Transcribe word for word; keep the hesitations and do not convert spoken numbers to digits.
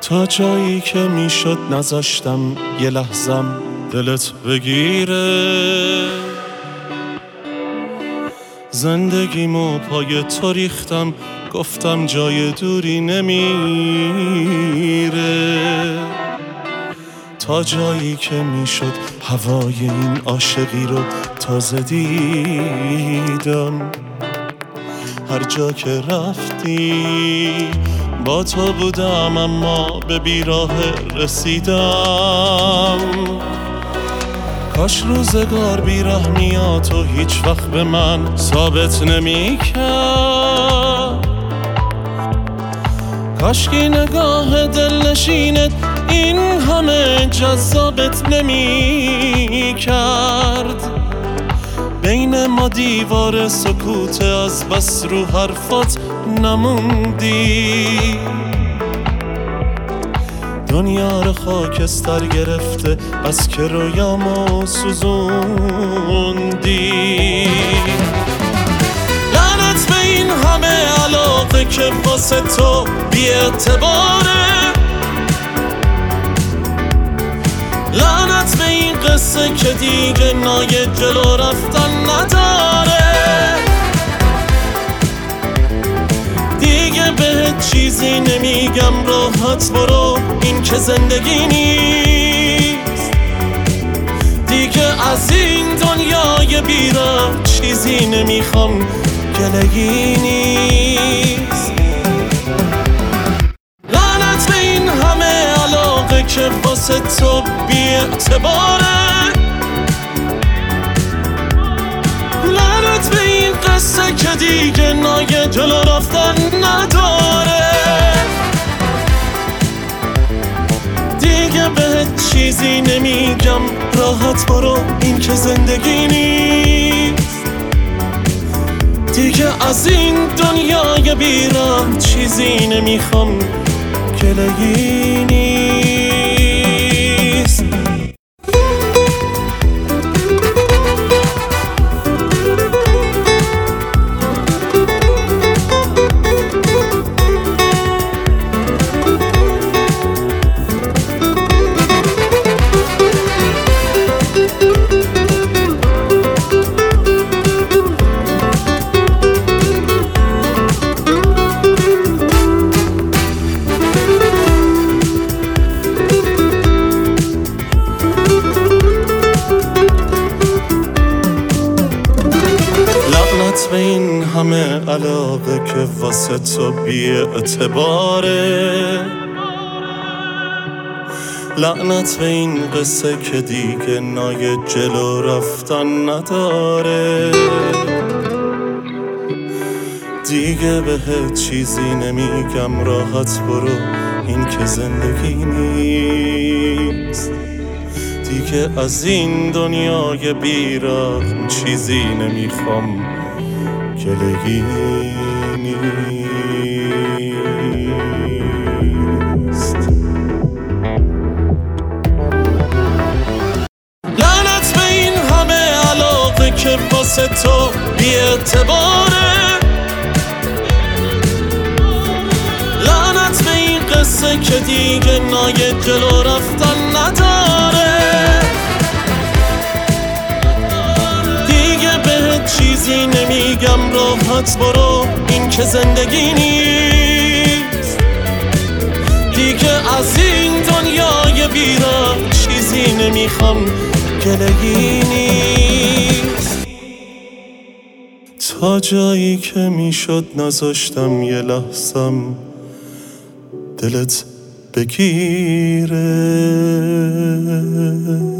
تا جایی که میشد نذاشتم یه لحظم دلت بگیره. زندگیمو پای تو ریختم، گفتم جای دوری نمیره. تا جایی که میشد هوای این عاشقی رو تازه دیدم. هر جا که رفتی با تو بودم، اما به بیراه رسیدم. کاش روزگار بیرحمیاتو هیچ وقت به من ثابت نمی کرد. کاش که نگاه دلنشینت این همه جذابت نمی کرد. بین ما دیوار سکوت، از بس رو حرفات نموندی. دنیا رو خاکستر گرفته، بس که رویامو سوزوندی. لعنت به این همه علاقه که واسه تو بی اعتباره. لعنت به این قصه که دیگه نای جلو رفتن نداره. دیگه بهت چیزی نمیگم، راحت برو، این که زندگی نیست. دیگه از این دنیای بیراه چیزی نمیخوام، گلگی نیست. لعنت به این همه علاقه که واسه تو بی اعتباره. لعنت به این قصه که دیگه نای جلو رفتن نداره. دیگه بهت چیزی نمیگم، راحت برو، این که زندگی نیست. دیگه از این دنیای بیراه چیزی نمیخوام، گلگی نیست. به این همه علاقه که واسه تو بی اعتباره. لعنت به این قصه که دیگه نای جلو رفتن نداره. دیگه بهت چیزی نمیگم، راحت برو، این که زندگی نیست. دیگه از این دنیای بیرحم چیزی نمیخوام، گلگی نیست. لعنت به این همه علاقه که واسه تو بی اعتباره. لعنت به این قصه که دیگه نای جلو رفتن نداره. چیزی نمیگم، راحت برو، این که زندگی نیست. دیگه از این دنیای بیراه چیزی نمیخوام، گلگی نیست. تا جایی که میشد نذاشتم یه لحظم دلت بگیره.